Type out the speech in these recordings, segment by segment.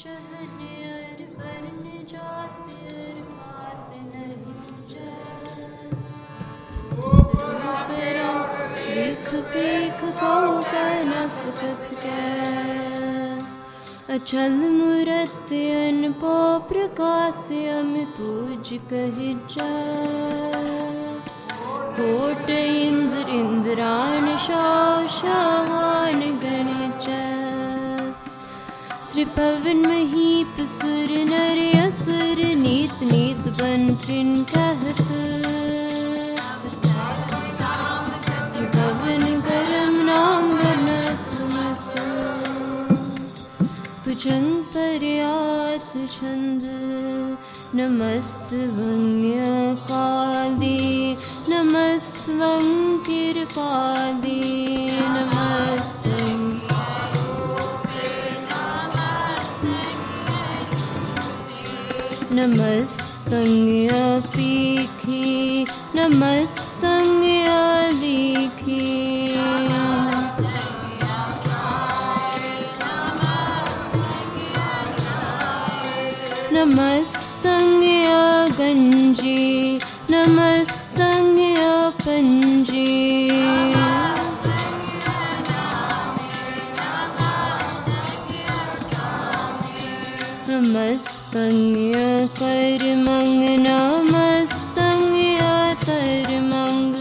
चहनियर वर्ण जातिर बात नहीं जय रूपेरा लिख पीख कौन सुखत के अचल मूरत अनपो प्रकाश्यम तुझ कहि जय कोट इंद्र इंद्रान शाहान गणित त्रिभुवन महीप सुर नर असुर नीत नीत बन त्रिन कहत पवन करम नाम बनत सुमत भुजंग पर्यात छंद नमस्त वंग्य काली नमस्त वंकिर पादी नमस्त नमस्तंग्य पीखी नमस्तंग्य लिखी नमस्तंग्य गंजी नमस्तंग्य पंजी नमस्तंग्य कर्मंग नमस्तंग्य तरमंग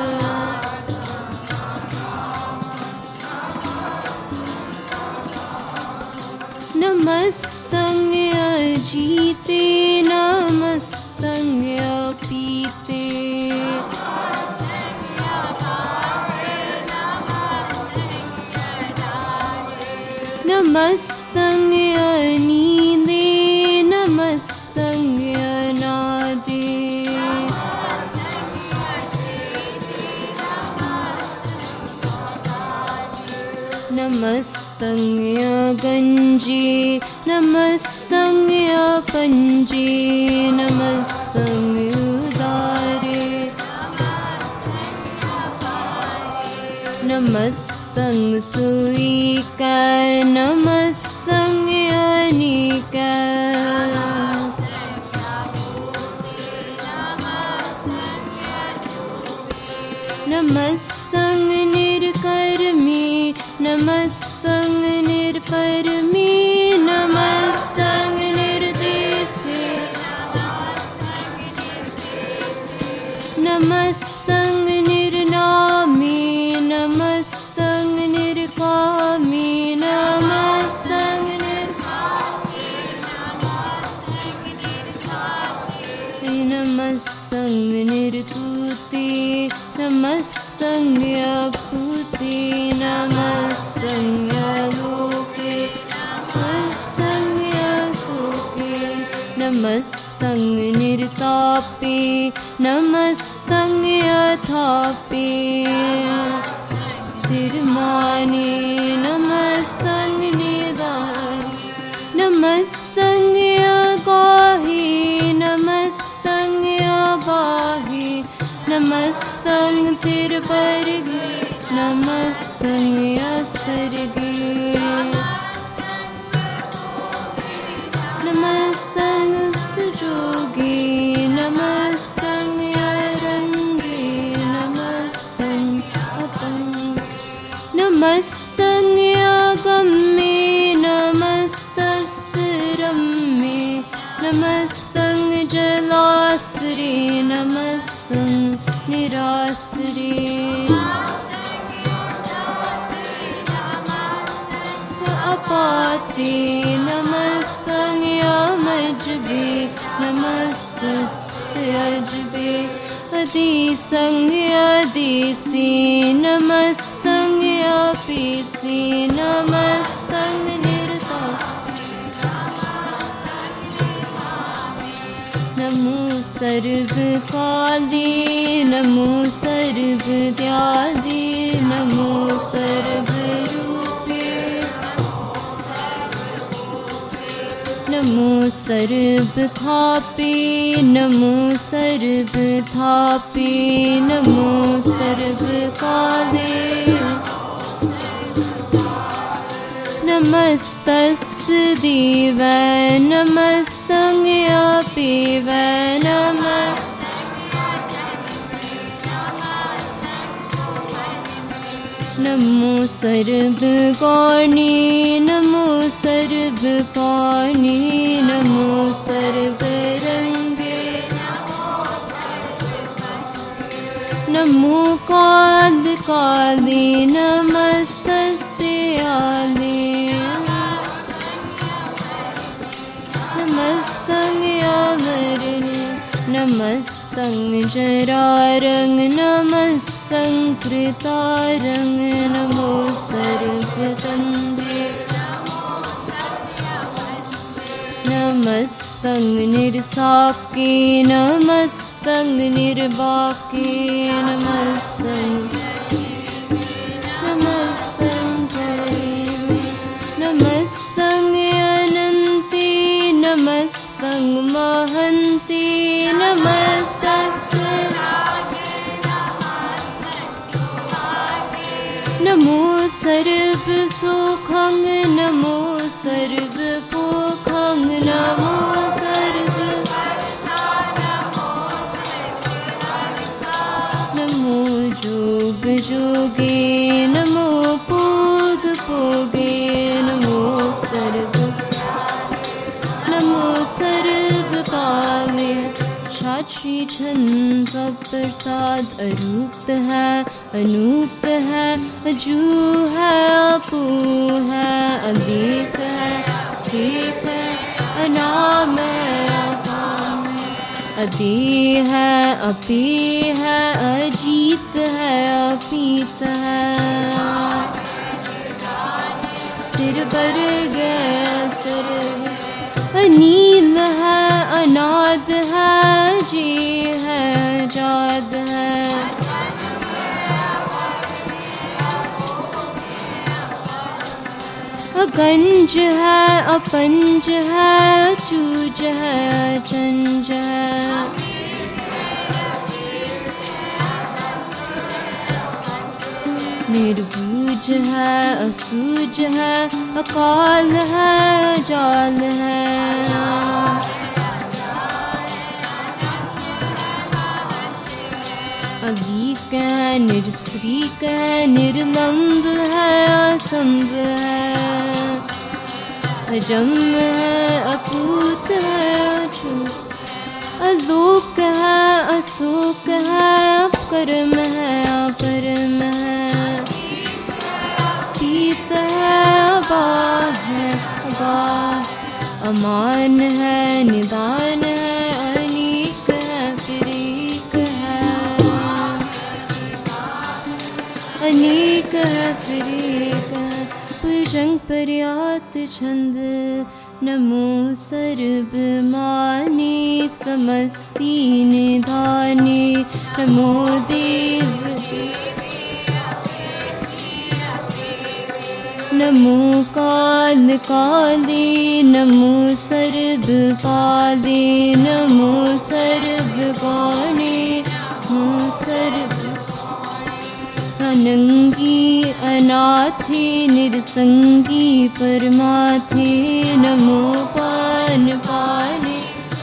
नमस्तंग्य जीते नमस्तंग्य पीते नमस्तंग्य नींदे नमस्तंग्य नादे नमस्तंग्य गंजी नमस्तंग्य पंजी नमस्तंग्य उदारे नमस्तंग सुईक नमस्तंग अनिक नमस्तंग निर्कर्मी नमस्तंग निर्परमी नमस्तंग निर्देशे नमस्तंग निर्नामी नमस्तंग निर्कामी नमस्तंग नमस्तंग निर्तूते नमस्तंग अभूते नमस्तंग लोके नमस्तंग सुखे नमस्तंग निर्तापे नमस्तंग यथापे तिरमाने नमस्तंग निदाने नमस्तंग अगाही नमस्तंग अगाही नमस्तंग तिरबरगी नमस्तंग असरगी नमस्तंग सुजोगी नमस्तंग अरंगी नमस्तंग अपंग नमस्तंग अगम्ये नमस्तस्तिरम्ये नमस्तंग जलासरे नमस्तंग निरासरे अपाते नमस्तंग अमजबे नमस्तस्ते अजबे अदिसंग अदिसी नमस्तंग अपिसी नमस्तंग निर्ता नमो सर्वकाले नमो सर्वदयाले नमो सर्वरूपे नमो सर्वखापे नमो सर्वथापे नमो सर्वकाले नमस्तस्तुदेवाय नमस्तं अपिवाय नमो सर्वगौणे नमो सर्वपाणे नमो सर्वरंगे नमो काले नमस्तस्ते आले नमस्तं अमरणे नमस्तं जरारं नमस्तं कृतारं नमो सर्वतन्दे नमस्तं निर्साके नमस्तं निर्वाके नमस्तं करिमे नमस्तं अनन्ते नमस्तं महन्ते नमस्तस्ते नमो सर्वसुखं नमो सर्वभोगं नमो नमो जोग जोगे नमो पोग पोगे नमो सर्वपाले साक्षी छंद प्रसाद अरूप है अनूप है अजू है अपू है अदेख है देख है अनाम है अदे है अपी है अजीत है अपीत है तिरबर गया सर्व अनील है अनाद है जी है जाद है अगंज है अपंज है चूज है चंज है निर्बूज है असूज है अकाल है जाल है अगीक है निरश्रीक है निर्लंब है असंभ है अजम है अकूत है अछूत अलोक है अशोक है अपकर्म है अपरम है तीत है अबाह है अबाह अमान है निदान है अनीक है फिरीक है अनेक है फिरीक है पुजंग पर्यात छंद नमो सर्वमाने समस्ति निधाने नमो देव नमो काल काले नमो सर्वपाले नमो सर्वगौणे नमो सर्व अनंगी अनाथे निरसंगी परमाथे नमो पान पाने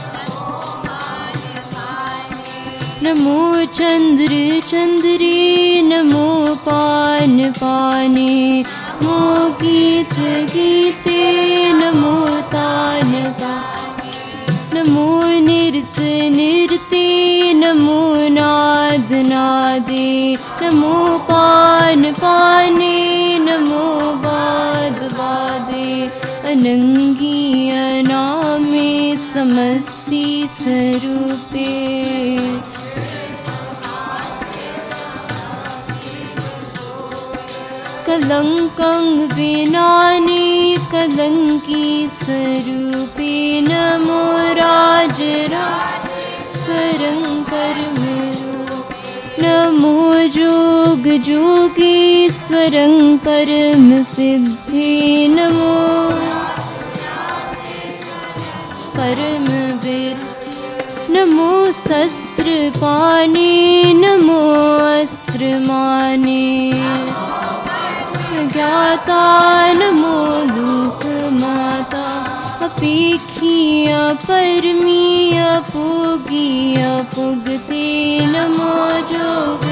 नमो चंद्र चंद्री नमो पान पाने नमो गीत गीते नमो तान नमो नृत नृते नमो नाद नादे नमो पान पाने नमो बाद बादे अनंगी अनामे समस्ति स्वरूपे कलंकं विनाने कलंकी स्वरूपे नमो राजराज स्वरंकर नमो जोग जोगीश्वरं परम सिद्धि नमो परम वीर नमो शस्त्र पाने नमो अस्त्र माने ज्ञाता नमो लोकमाता अपेखी अपरमी अपोगी अपुगते नमो जोग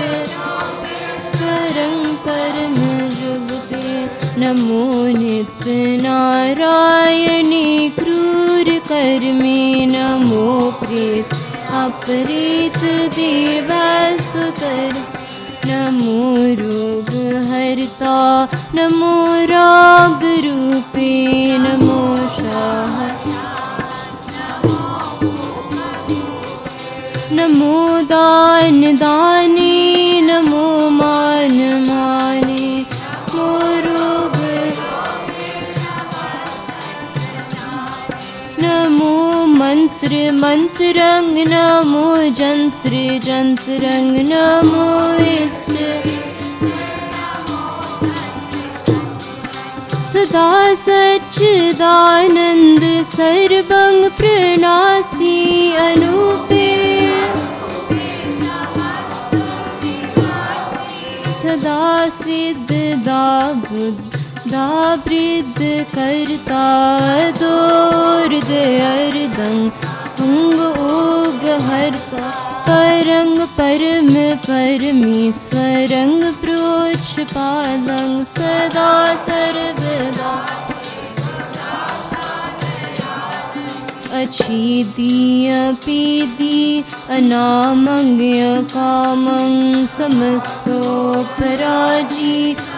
सरंग परम जुगते नमो नित्य नारायणी क्रूर कर्मे नमो प्रेत अपरेत देवासुतर नमो रोग हरता नमो राग रूपे नमो शाह नमो दान दाने नमो मान माने नमो रोग नमो मंत्र मंत्रंग नमो जंत्र जंत्रंग नमो इष्ट सदा सच्चिदानंद सर्वं प्रणासी अनूपे सदा सिद्ध दाबुद्ध दावृद्ध कर्ता दोर्द अर्दं अंग ओग हर्ता परंग परम परमेश्वरंग प्रोच्छ पालं सदा सर्वदा अच्छीदी अपीदी अनामंग कामं समस्तो पराजी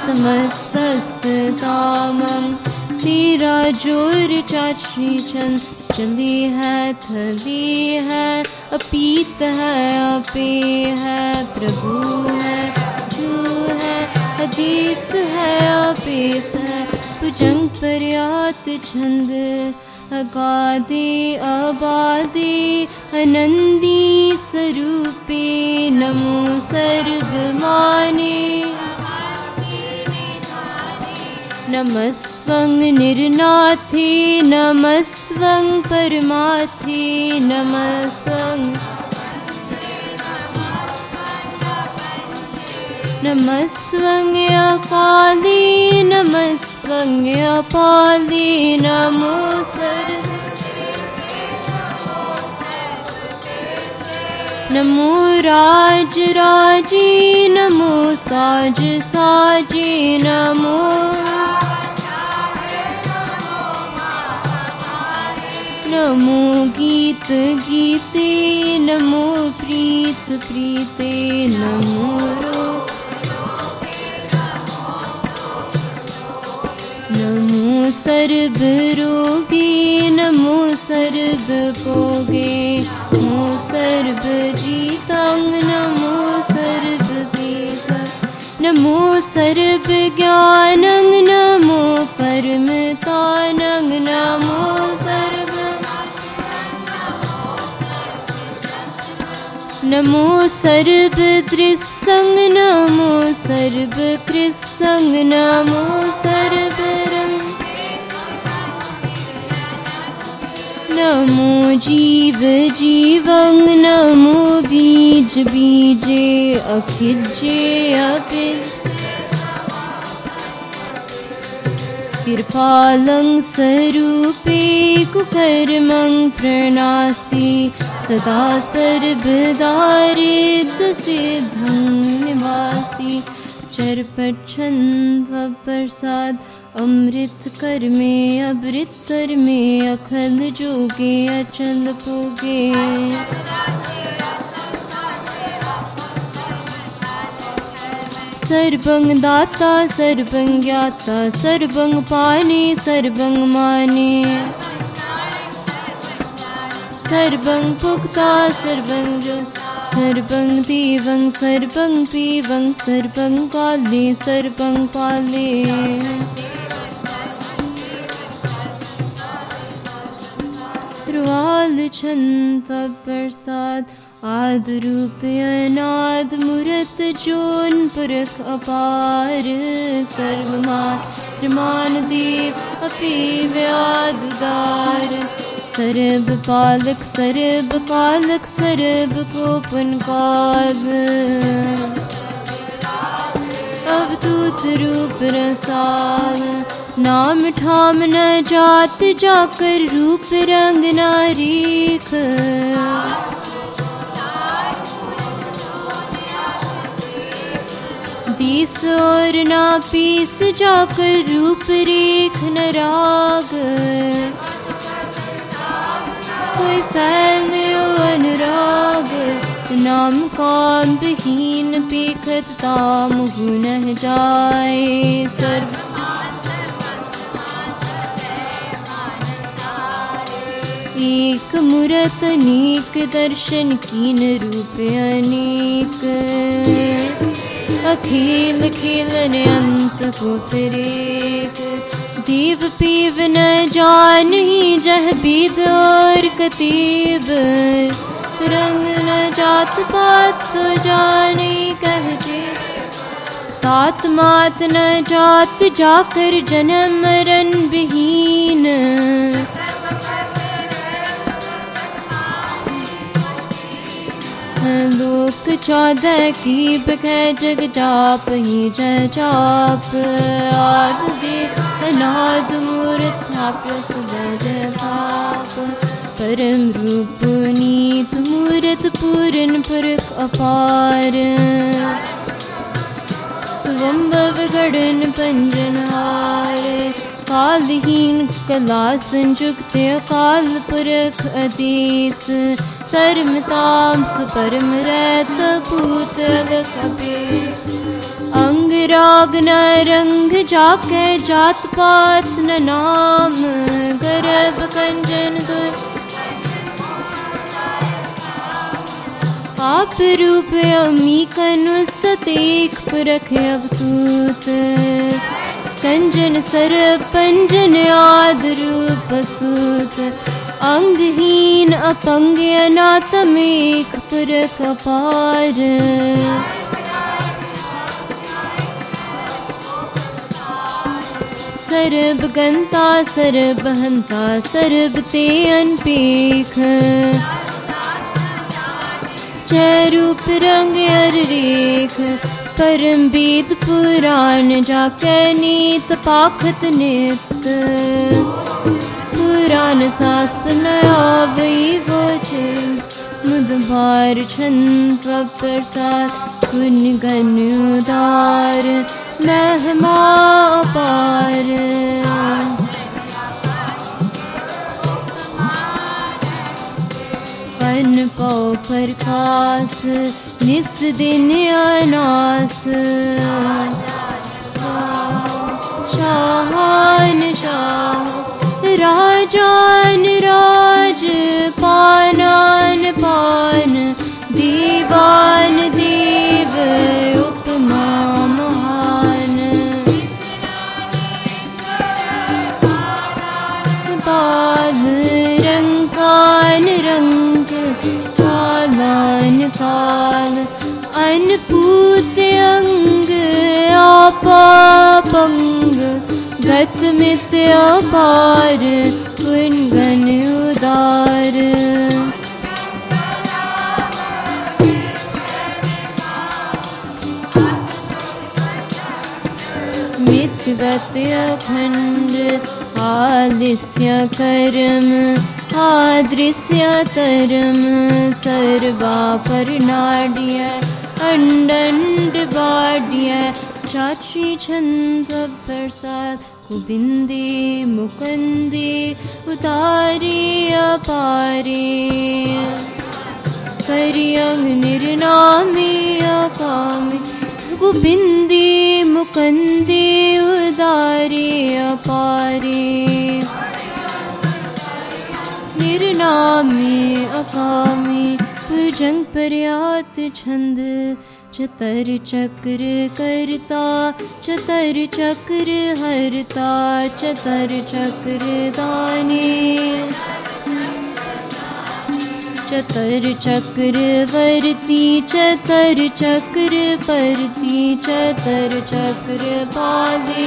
समस्तस्तामं तेरा जोर चाची चंद चली है थली है अपीत है अपे है प्रभु है जो है हदीस है अपेस है भुजंग पर्यात छंद अगादे अबादे अनंदी स्वरूपे नमो सर्वमाने नमस्वं निर्नाथे नमस्वं परमाथे नमस्वं नमस्वं अकाले नमस्वं अपाले नमो सर्व नमो राज राजे नमो साज साजे नमो नमो गीत गीते नमो प्रीत प्रीते नमो नमो सर्व रोगे नमो सर्व भोगे नमो सर्व जीतांग नमो सर्व वेद नमो सर्व ज्ञानं नमो परमतानं नमो सर्व नमो सर्व दृसंग नमो सर्व कृसंग नमो सर्व रंग नमो जीव जीवं नमो बीज बीजे अखिजे अपिज कृपालं स्वरूपे कुकर्मं प्रणासी सदा सर्वदारिद्र सिद्धं निवासी चरपच्छन्द प्रसाद अमृत कर्मे अमृत कर्मे अखंड जोगे अचल भोगे सर्वं दाता सर्वं ज्ञाता सर्वं पाने सर्वं माने सर्वं भुक्ता सर्वं जो सर्वं देवं सर्वं पीवं सर्वं काले सर्वं पाले रुआल छंत प्रसाद आद रूप अनाद मूरत जोन पुरख अपार सर्वमान देव अपि व्यादुदार सर्व पालक सर्व कालक सर्व कोपन काग अवधूत रूप रसाल। नाम ठाम न जात जाकर रूप रंग न रीख। बीस और ना पीस जाकर रूप रेख न राग। कोई फैल्यो अनुराग नाम काम विहीन पेखत ताम गुण जाए सर्व। एक मूरत अनेक दर्शन कीन रूप अनेक। अखिल खेलन अंत को तिरेक। दीव पीव न जान ही जह बीद और कतीब। रंग न जात पात सो जाने कहजे। तात मात न जात जाकर जन्म मरण विहीन। लोक 14 की बकै जग जाप ही जय जाप। आद देव अनाद मूर्त थाप्य सदै जय पाप। परम रूप नीत मूर्त पूरन पुरख अपार। स्वंभव गढ़न पंजन हार। कालहीन कला संयुक्त अकाल पुरख आदेश। धर्म तामस परम रहत भूतल कपे। अंग राग न रंग जाके जात पात न नाम। गर्भ कंजन आप रूप अमी कनुस्तत एक पुरख अवधूत। कंजन सर पंजन आद रूप सूत। अंगहीन अपंग अनाथम एक पुरख अपार। सर्ब गंता सर्ब हंता सर्ब ते अनपेख। जय रूप रंग अर रेख। परम वेद पुराण जाकै नीत पाखत नित। पुराण शासन आवई वोचे। मुद बार छंद प्रसाद गुण गण उदार। महिमा अपार। पन पौ प्रकाश निस दिन अनास। शाहान शाह राजान राज। पानान पान दीवान देव उपमा महान। बाल रंकान रंग कालान काल। अनपूत अंग आपापंग। गत मित अपार गुण गण उदार। मित गत अखंड आलिस्य कर्म। आदृश्य तरम सर्वा परनाड्य। अंडंड बाड्य चाची छंद प्रसाद। कुबिंदे मुकुंदे उतारे अपारे। करियंग निर्नामे अकामे। कुबिंदे मुकुंदे उदारे अपारे। निर्नामे अकामे भुजंग पर्यात छंद। चतर चक्र करता चतर चक्र हरता। चतर चक्र दाने चतर चक्र वर्ती। चतर चक्र परती। चतर चक्र पाले।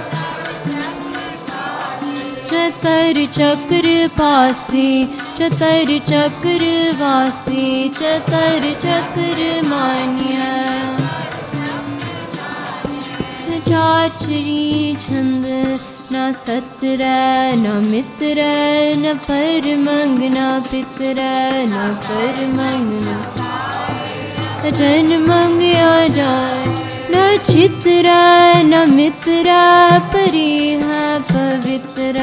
चतर चक्र पासे। चतर चक्र वासे। चतर चक्र मान्य। चाचरी छंद न सत्र न मित्र न परमंग न पितर न परमंग न जन्मंग आ जाए न चित्र न मित्र परी है पवित्र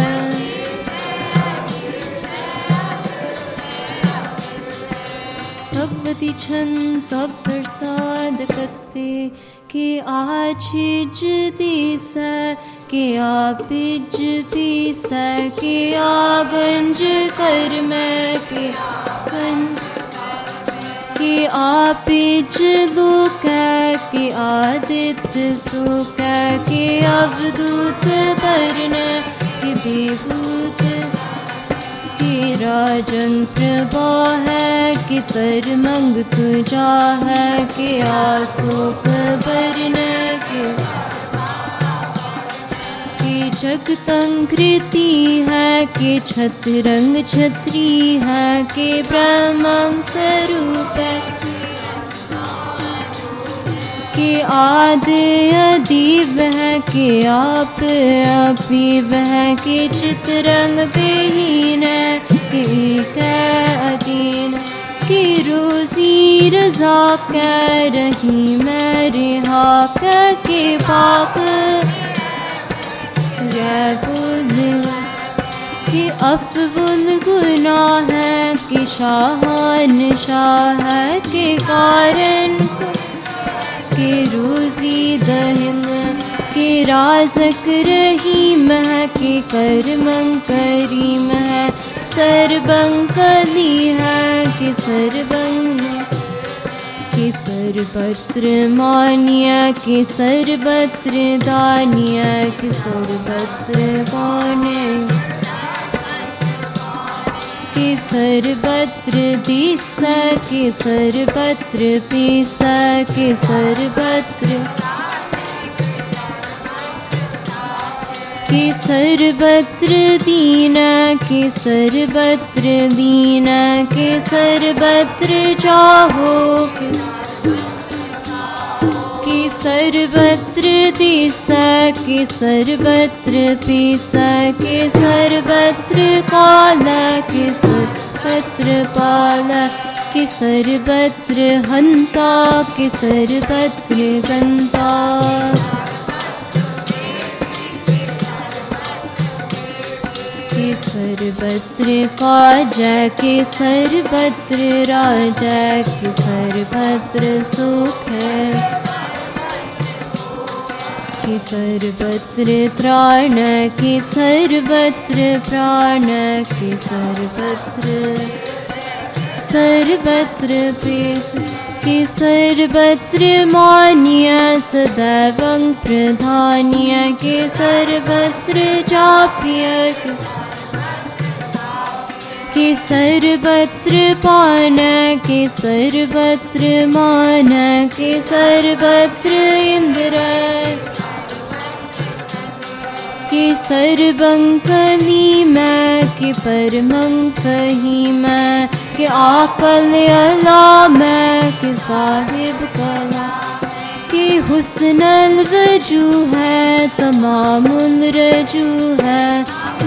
भगवती छंद तब प्रसाद कत्ते के आछिज दिस के आपिज पीस के आगंज कर मैं के आपिज दुख के आदित्य सुख के अवधूत करण के विभूत के राजन प्रभा है कि कर मंग तुझा है कि आसोक बरन के जगतंकृति है कि छतरंग छत्री है कि ब्रह्मंग स्वरूप है कि आदि अदीब है कि आप अपीब है कि चितरंग बेहीन है कि एक अधीन कि रोजी रजा कह रही मैं रिहा कह के पाक कि अफजुल गुनाह है कि शाहान शाह है कि कारण के रोजी दहिल के राज़क रहीम है के करमं करीम है सरबं कली है कि सरबं कि सर्वत्र मान्य कि सर्वत्र दान्य कि सर्वत्र कौन कि सर्वत्र दिस कि सर्वत्र पीस कि सर्वत्र कि सर्वत्र दीन कि सर्वत्र दीन कि सर्वत्र चाहो कि सर्वत्र दिस कि सर्वत्र पीस कि सर्वत्र काल कि सर्वत्र पाल कि सर्वत्र हंता कि सर्वत्र गंता कि सर्वत्र काज कि सर्वत्र राज कि सर्वत्र सुख कि सर्वत्र त्राण कि सर्वत्र प्राण कि सर्वत्र सर्वत्र पेश कि सर्वत्र मान्य सदैवं प्रधान्य कि सर्वत्र जाप्य कि सर्वत्र पान कि सर्वत्र मान कि सर्वत्र इंद्र कि सर्वं कली मैं कि परमं कही मैं कि आकल अला मैं कि साहिब कला कि हुस्नल वजू है तमामुल रजू है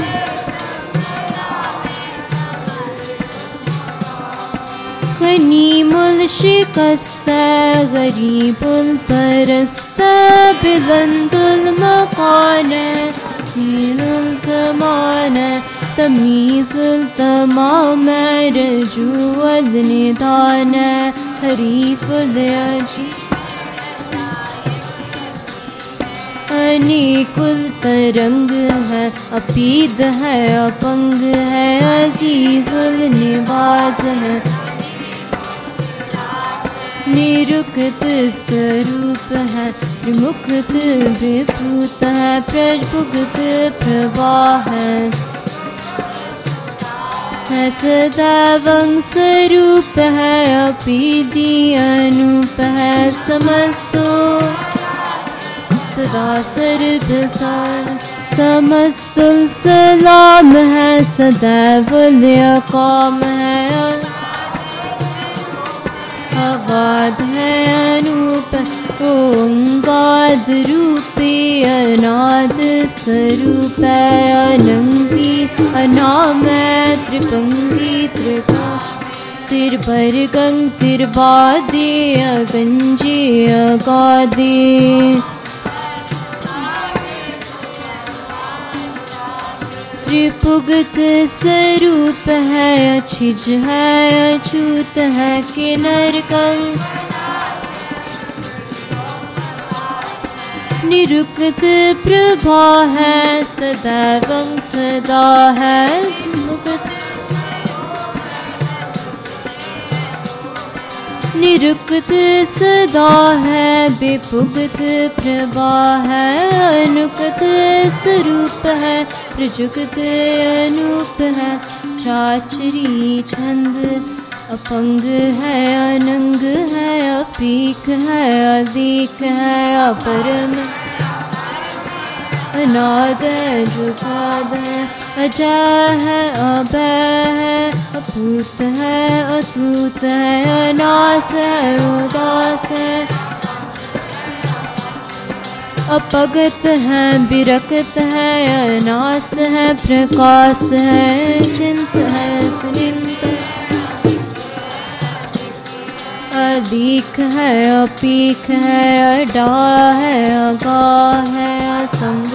गनीमुल शिकस्त गरीबुल परस्त बिलंदुल मकान दीनुल ज़मान तमीज़ुल तमाम रजूअल निदान हरीफुल अजी अनेकुल तरंग है अपीद है अपंग है अजीजुल निवाज है निरुक्त स्वरूप है विमुक्त विभूत है प्रभुक्त प्रवाह है सदैवं स्वरूप है अपीदी अनूप है समस्तो सदा सर्वसार समस्तुल सलाम है सदैवुल काम है अगाध है अनूप ओंगाद रूपे अनाद स्वरूप अनंगी अनामय त्रिपंगी त्रिका तिरबरगं तिरबादे अगंजे अगादे त्रिपुगत स्वरूप है अछिज है अछूत है किन्नरकं निरुक्त प्रभा है सदैवं सदा है मुक्त निरुक्त सदा है बेपुगत प्रभा है अनुगत स्वरूप है प्रजुगत अनूप है चाचरी छंद अपंग है अनंग है अपीक है अदीक है अपरम अनाद है जुगाद है अजय है अभय है अभूत है अतूत है अनास है उदास है अपगत है विरक्त है अनास है प्रकाश है चिंत है सुनिंत अदीक है अपीक है अडा है अगा है असंग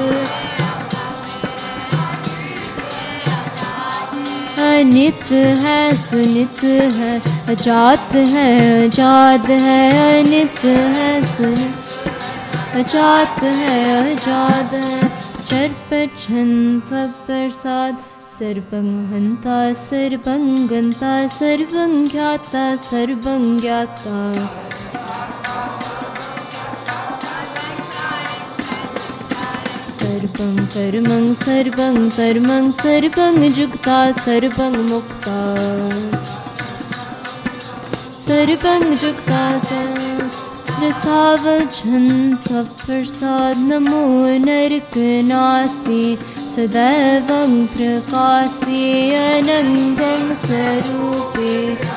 अनित है सुनित है अजात है अजाद है अनित है सुनित अजात है अजाद है चर्प छंद प्रसाद सर्वं हंता सर्वं गंता सर्वं ज्ञाता सर्वं ज्ञाता सर्वं कर्मं सर्वं कर्मं सर्वं जुक्ता सर्वं मुक्ता सर्वं जुक्ता प्रसावझंत प्रसाद नमो नरकनासी सदैवं प्रकाशे अनंगं स्वरूपे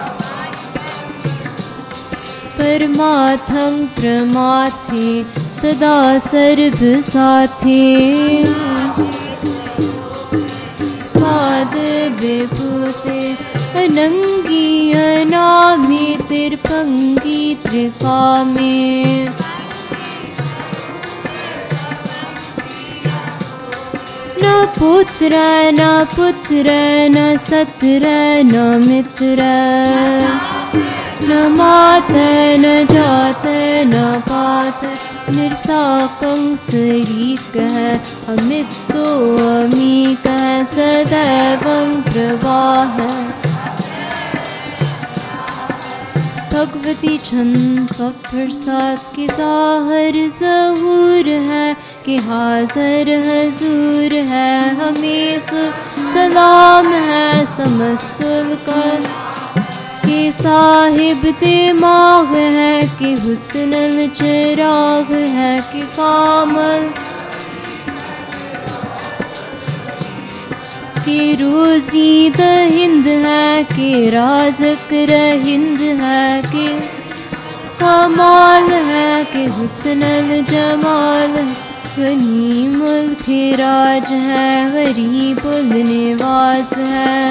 परमार्थं प्रमाथे सदा सर्व साथे पाद विभूते अनंगी अनामी तिरपंगी त्रिकामे न पुत्र न सत्र न मित्र न मात न जात न पात निरसाकं शरीक है अमितो अमीक है सदैवं प्रवाह भगवती छंद प्रसाद के साहर जहूर है कि हाजर हजूर है हमें सलाम है समस्तुल का कि साहिब दिमाग है कि हुस्नल चिराग है कि कामल कि रोज़ी दहिंद है कि राज़क रहिंद है कि कमाल है कि हुस्नल जमाल गनीमुल खिराज है गरीबुल निवाज है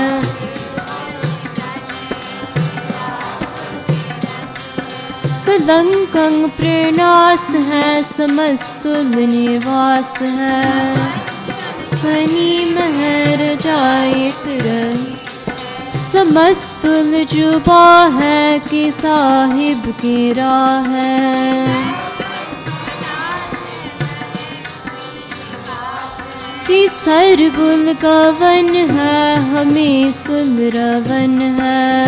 कलंकं प्रणास है समस्तुल निवास है खनी महर जाए कर समस्तुल जुबा है कि साहिब की राह है कि सरबुल का वन है हमें सुलरवन है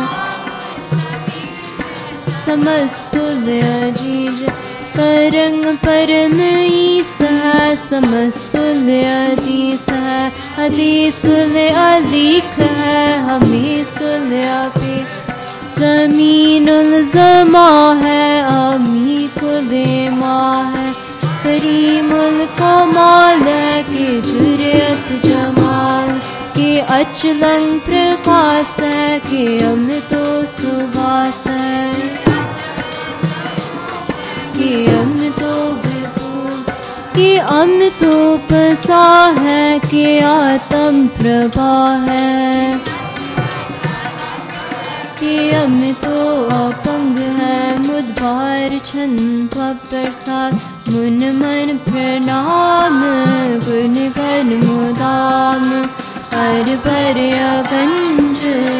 समस्तुल अजीज परंग परम ईस है समस्तुल अदीस है अदीसुल अदीक है हमें सुल अपी ज़मीनुल ज़मा है अमी कुल माँ है करीमुल कमाल है कि जुर्रत जमाल कि अचलं प्रकाश है कि अमृतो सुवास है कि अमृतो विभु कि अमृतोप सा है कि आत्म प्रभा है कि अमृतो अपंग है मुद्भार छंद प्रसाद मुन मन प्रणाम गुण गण मुदाम हर पर अगंज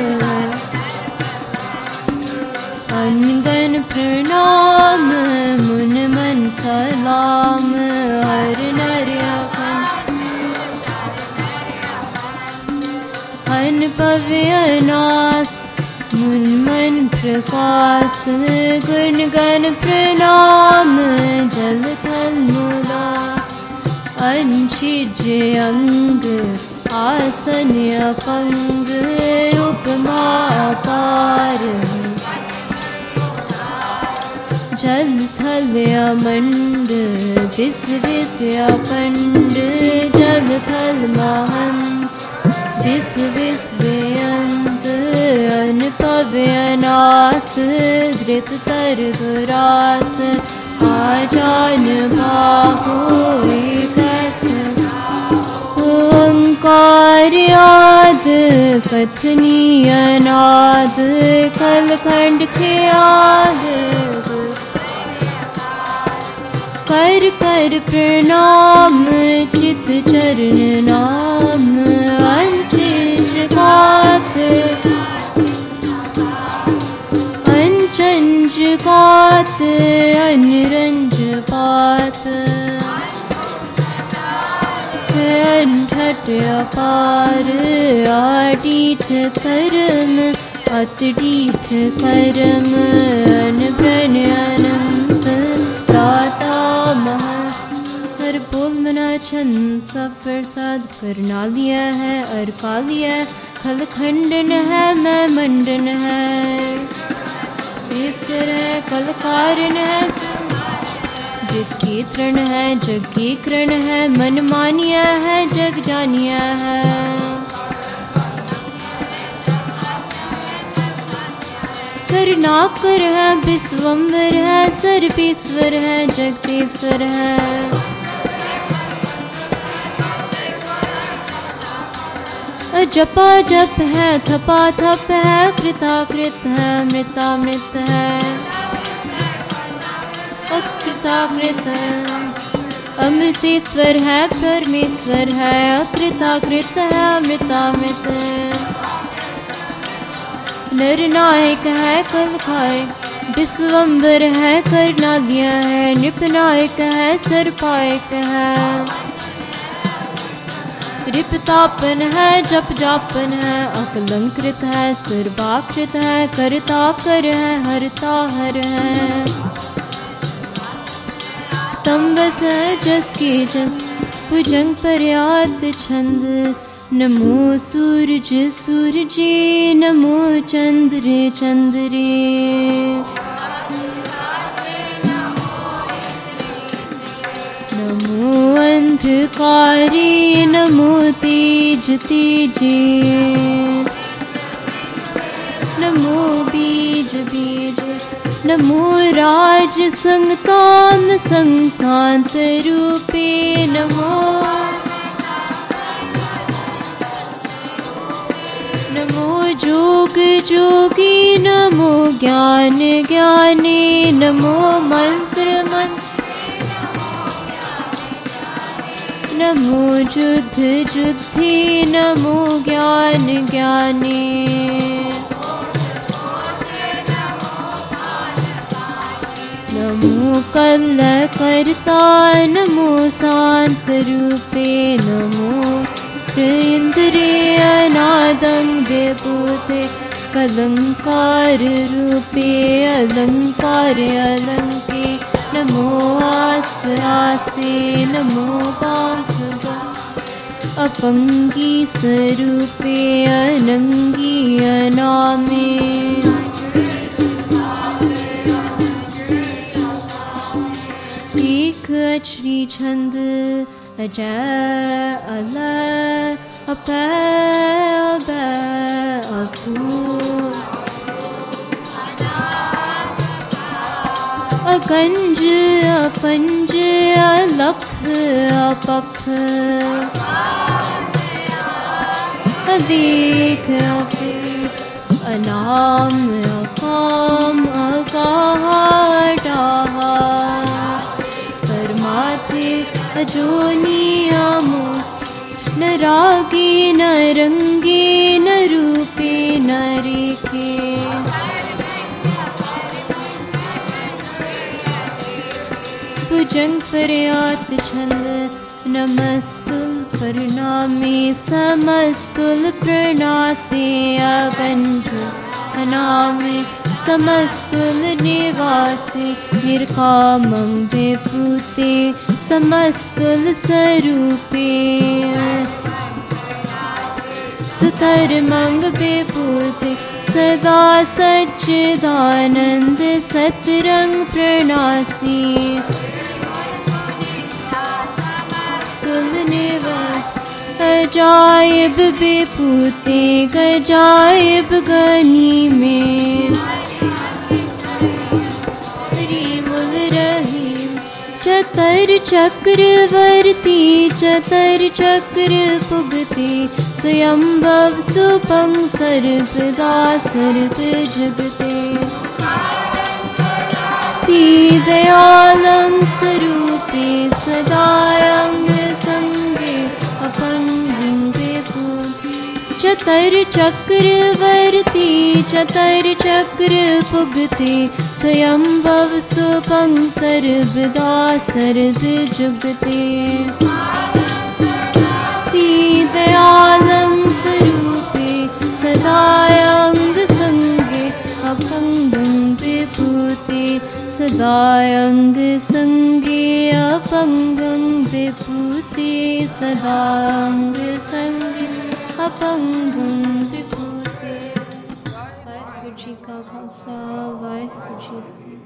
अनगन प्रणाम मुन मन सलाम हर नर अन पव्य नास मुन मन प्रकाश गुण गण प्रणाम जल थल मुदा अंशिज अंग आसन अपंग उपमा पार जल थल अमंड दिस दिस अपंड जल थल महन दिस विस बेअंत अनपव्यनास धृत तर दुरास आजान बाहु ओंकार आद कथनीय नाद कलखंड ख्याद कर कर प्रणाम चित चरण नाम अंचिज कात अंचंज कात अनरंज पात अंठट अपार आटीठ कर्म अतडीठ कर्म अनभ्रन अनंत दाता महा हर बोल मना छंद प्रसाद करना लिया है अरका लिया खल खंडन है मैं मंडन है ईश्वर है कल कारण है जिसकी तृण है जग की करण है मन मानिया है जग जानिया है करनाकर है विश्वम्बर है सर्वेश्वर है जगदीश्वर है जपा जप है थपा थप है कृताकृत है मृतामृत है अकृताकृत है अमृतेश्वर है परमेश्वर है अकृताकृत है अमृतामृत है नरनायक है कल खाए विश्वम्बर है करनालिया है निपनायक है सरपायक है रिपतापन है जप जापन है अकलंकृत है सर्वाकृत है करता कर है हरता हर है तंबस है जस की जस भुजंग पर्यात छंद नमो सूरज सूरजे नमो चंद्रे चंद्रे नमो अंधकारे नमो तेज तेजे नमो बीज बीज नमो राज संगतान संसांत रूपे नमो नमो जोग जोगी नमो ज्ञान ज्ञानी नमो मंत्र मंत्र नमो युद्ध युद्धि नमो ज्ञान ज्ञानी नमो कल कर्ता नमो शांत रूपे नमो इंद्रिय नादंग विभूते कलंकार रूपे अलंकार अलंके नमो आस आसे नमो पांख अपंगी स्वरूपे अनंगी अनामे एक अक्षरी छंद अजय अल अप अब अफू अकंज अपंज अलख अपख अदेख अपेख अनाम अकाम अकाहा अटाहा परमाथे अजोनी अमो न रागे न रंगे न रूपे न रेखे भुजंग प्रयात छंद नमस्तुल प्रणामे समस्तुल प्रणासे अगंज नामे समस्तुल निवासे निर्कामं विभूते समस्तुल स्वरूपे सुधर्मं विभूते सदा सच्चिदानंद सतरंग प्रणासी अजायब विभूते गजायब गनी में रहीमुल रहीम चतर चक्रवर्ती चतर चक्र पुगते स्वयंभव सुपंग सर्वदा सर्व जगते सीदयालं स्वरूपे सदायंग संगे अपंगं विभूति चतर चक्रवर्ती चतर चक्र पुगते स्वयंभव सुपंग सर्वदा सर्व जुगते सीदयालं स्वरूपे सदायंग संगे अपंगं विभूते सदायंग संगे अपंगं विभूते सदांग संगे अपंगं विभूते। वाहिगुरु जी का खालसा वाहिगुरु जी की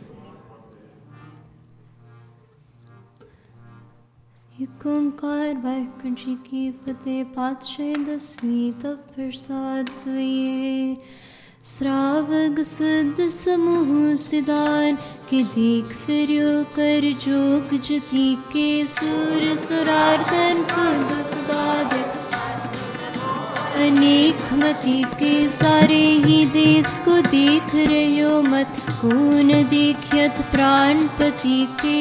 एक ओंकार। वाहिगुरु जी की फतेह। पातशाही दसवीं तब प्रसाद सोइए श्रावग सुद समूह सिदान के दीख फिर्यो कर जोग जती के सुर सुरार्धन सुद सुदाद अनेक मति के सारे ही देश को देख रहे हो मत कौन देखियत प्राणपति के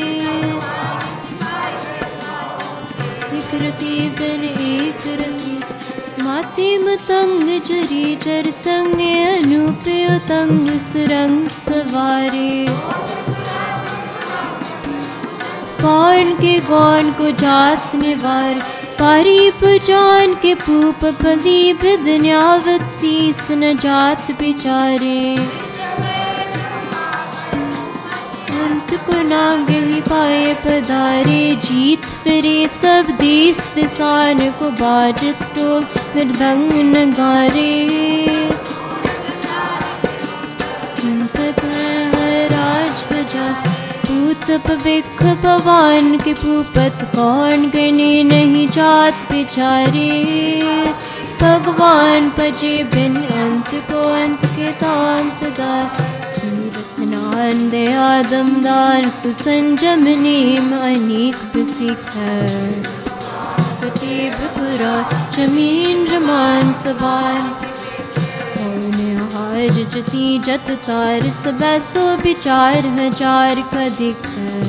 एक रति बिन एक रति माते मतंग जरी चर संग अनुपय तंग सुरंग सवारे कौन के गौन को जात निवार पारी पजान के पूप पदी बिदन्यावत सीस न जात बिचारे अंत को नागली पाए पधारे जीत फिरे सब देश दिसान को बाजत टोल मृदंग नगारे राज बजा पूतप बिख पवान के पूपत कौन गने नहीं जात बिचारे भगवान पजे बिन अंत को अंत के तान सदा नंद आदम दान सुसंजम नेम अनेक बसिख कतीब कुरा जमीन रमान सबान हाज जती जत तार सबैसो विचार हजार का दिख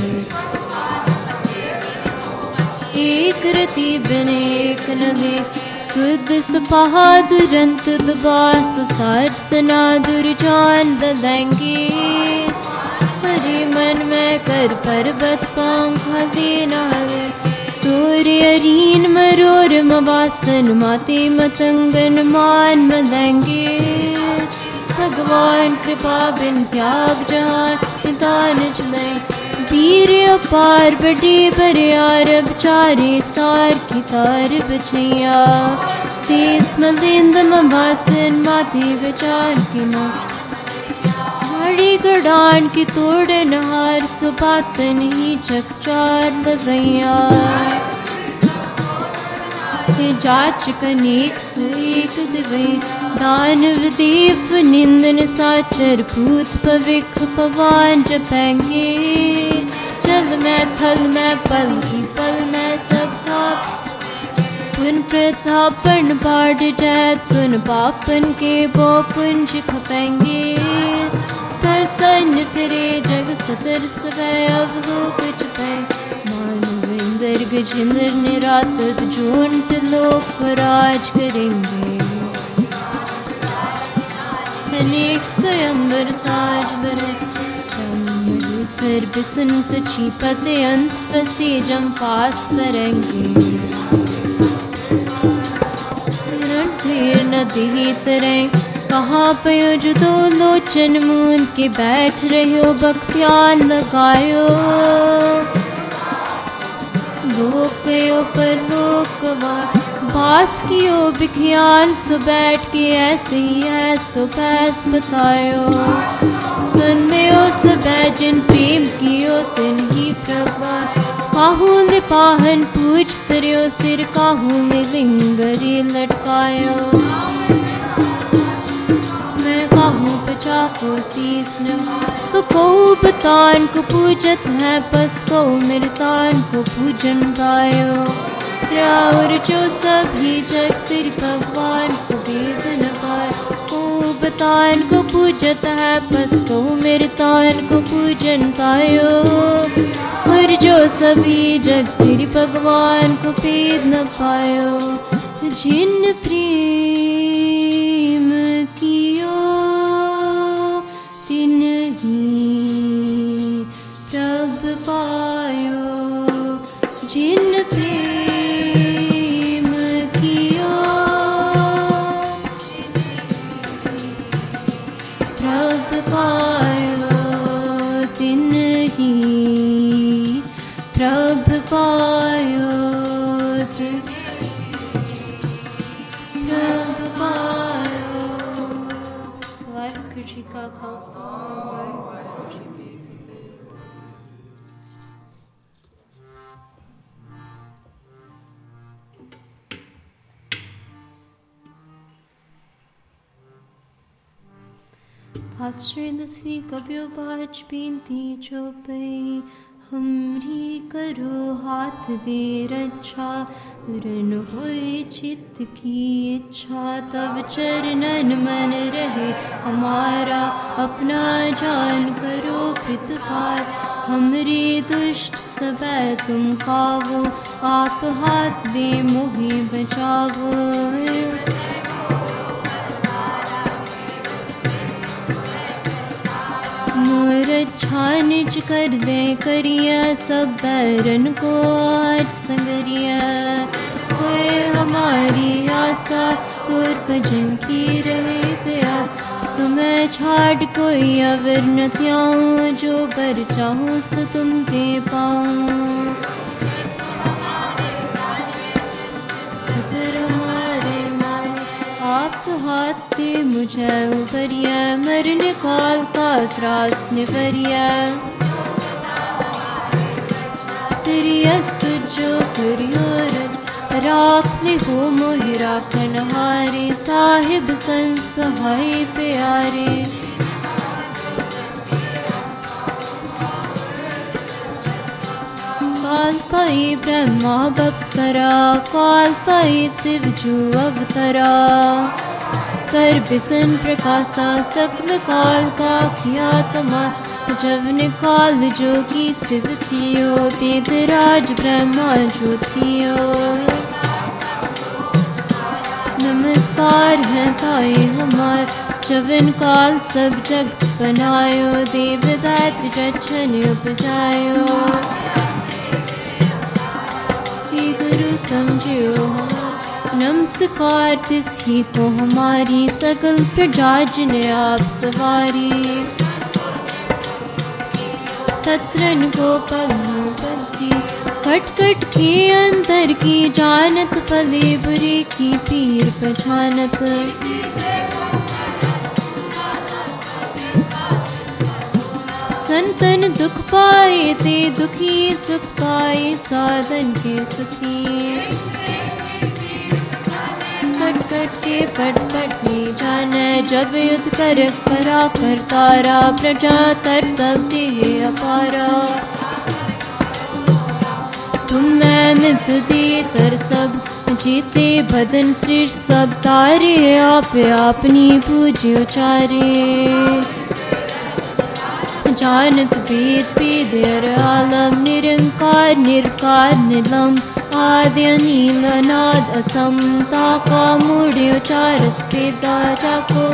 एक रति बिन एक नगे सुद सपहा दुरंत दबास सार सना दुर्जान ददेंगे हरे मन में कर पर्वत पंख देना तोरे अरीन मरोर मवासन माते मतंगन मान मदेंगे भगवान कृपा बिन त्याग जहान दान चले वीर अपार बड़े बरियार चारे सार की तार बछैया तेस मदेंद मवासन माते विचार की माँ बड़ी गडान की तोड़ नहार सुपातन ही चकचार दवैया जाचक अनेक एक दिवे दानव देव निंदन साचर भूत पविख पवान जपेंगे जल में थल में पल की पल में सब पुन प्रतापन पाठ जय तुन पापन के बो पुंज खपेंगे प्रसन्न फिरे जग सतर सवै अवलोक चपै मानव इंद्र गजेंद्र निरातत जोंत लोक राज करेंगे अनेक स्वयंवर साज बरे सर बिसन सची पते अंत पसे जम पास करेंगे नदी तरंग कहाँ पे जो दो लोचन मून के बैठ रहे हो बख्तियान लगायो लोक गयो पर लोक बास कियो बिखियान सो बैठ के ऐसे ही है सो पैस बतायो सुन में ओ सबे जिन प्रेम कियो तिन ही प्रभा काहूँ ले पाहन पूछ तरियो सिर काहूँ ले लिंगरी लटकायो मैं काहूँ पचा को शीस तो को बतान को पूजत है पस को मृतान को पूजन गायो और जो सभी जग सिर भगवान को वेद नगार को बतान को पूजत है पस को मृतान को पूजन गायो और जो सभी जग सिर भगवान को भेद न पायो जिन प्रेम कियो तिन ही प्रभ पायो जिन प्रेम कियो प्रभ पायो तिन ही प्रभ पायो प्रभ पायो। वाहिगुरु जी का खालसा वाहिगुरु जी की पातशाही दसवीं कबियो बाज बीनती चौपई हमरी करो हाथ दे रक्षा रन होए चित्त की इच्छा तब चरणन मन रहे हमारा अपना जान करो पितपार हमरे दुष्ट सबे तुम खावो आप हाथ दे मोहि बचावो मोर छानिज कर दे करिया सब बैरन को आज संगरिया कोई हमारी आशा तुर भजन की रहे दया तुम्हें छाड़ कोई अवर न त्याऊँ जो बर चाहूँ सो तुम दे पाऊँ आप हाथ दे मुझे उबरिया मरने काल का त्रास निवरिया सिरियस्त जो करियो राख ले हो मोहि राखन हारे साहिब संत सहाय प्यारे काल पाई ब्रह्मा बप्तरा काल पाई शिव जू अवतरा कर बिसन प्रकाशा सकल काल का किया तमा जब निकाल जो की शिव थियो वेदराज ब्रह्मा जो थियो नमस्कार है ताई हमार जवन काल सब जग बनायो देव दैत जछन उपजायो गुरु समझियो नमस्कार तिस ही को हमारी सकल प्रजा जिने आप सवारी सत्रन को पलू पलती कट कट के अंदर की जानत पले बुरे की पीर पहचानत संतन दुख पाए ते दुखी सुख पाए साधन के सुखी कटे पट पटनी जाने जब युद्ध कर करा कर तारा प्रजा तरतब दे अपारा तुम मैं मित दी तर सब जीते बदन सृष्टि सब तारे आप अपनी पूज्य उचारे जानत वेद वेद आलम निरंकार निर्कार निलम आदि अनिल अनाद असमता का मूढ़ उचारत वेदा जाको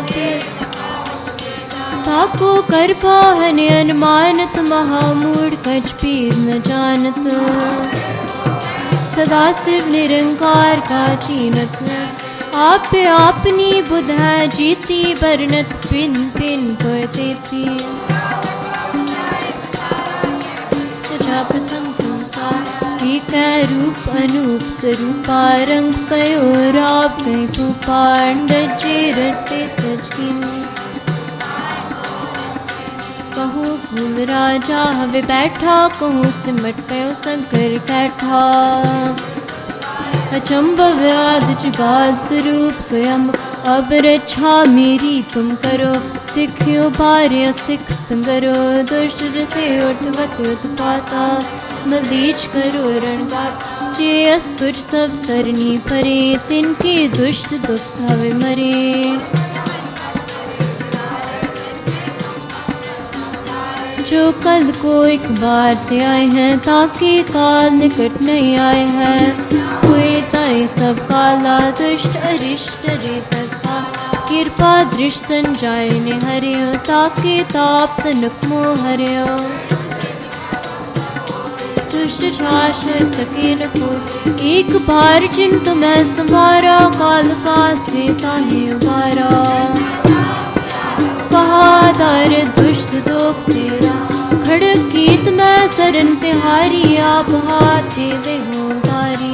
ताको कर पाहन अनुमानत महामूढ़ कछ पीर न जानत सदाशिव निरंकार का चीनत आप आपनी बुध है जीती बरनत पिन पिन कोयते थी प्रथम संसार एक रूप अनूप स्वरूपा रंग कयो राप कई पुपांड जेर से तजकिनी कहूँ भूल राजा हवे बैठा कहूँ सिमट गयो शंकर कैठा अचंभ व्याध जुगाद स्वरूप स्वयं अब रक्षा मेरी तुम करो सिखियो भार्य सिख संगरो दुष्ट रते उठवत उत्पाता मदीच करो रणगात चेयस तुझ तब सरनी परे तिनके दुष्ट दुख हवे मरे जो कल को एक बार ते आए हैं ताकि काल निकट नहीं आए हैं हुए ताई सब काला दुष्ट अरिष्ट रे तथा कृपा दृष्टन जाय ने हरियो ताकि ताप तनुक मोह हरियो दुष्ट छाश सके न को एक बार जिन तुम्हें संभारा काल का से ताहे उबारा बहादुर दुष्ट दोख तेरा खड़क गीत में सरन तिहारी आप हाथे दे हो तारी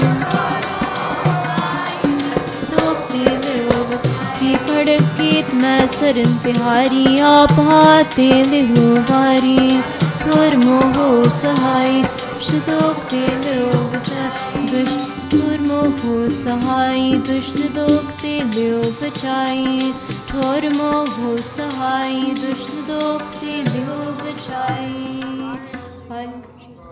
दोख दे हो की खड़क गीत में सरन तिहारी आप हाथे दे हो तारी और मोहो सहाय दुष्ट दे हो दुष्ट मोहो सहाय दुष्ट दोख दे हो बचाई ठोर मोह सहाय दुष्ट दोख से देव बचाई।